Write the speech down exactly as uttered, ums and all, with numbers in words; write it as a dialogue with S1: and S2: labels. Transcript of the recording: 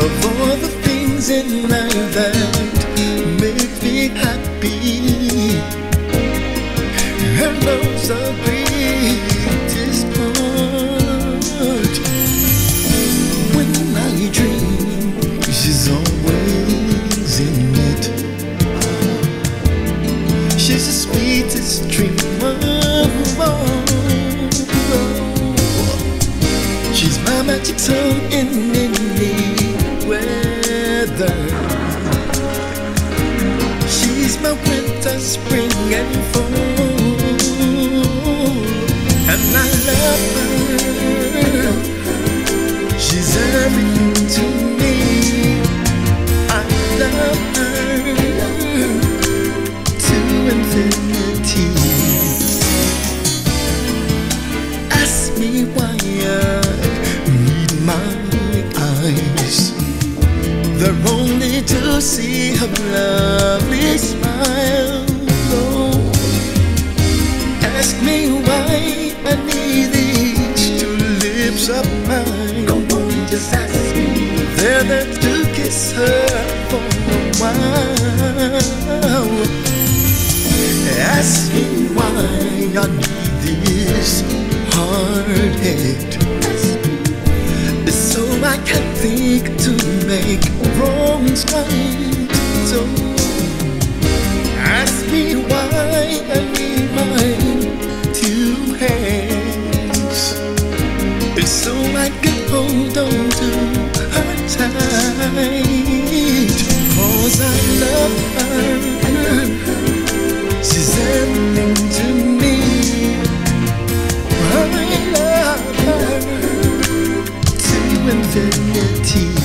S1: of all the things in life that make me happy. Her love's the greatest part. When I dream, she's always in it. She's the sweetest dream of all. She's my magic song in any weather. She's my winter, spring and fall. And I love her. She's everything to me. I love her to infinity. Ask me why I need my eyes. They're only to see her lovely smile. Oh, ask me why I need these two lips of mine. Come on, just ask me. They're there to kiss her for a while. Ask me why I need this hard head, so I can think to make wrongs right. So ask me why I need my two hands, so I can hold on to her tight. 'Cause I love her. She's everything to me. I love her to infinity.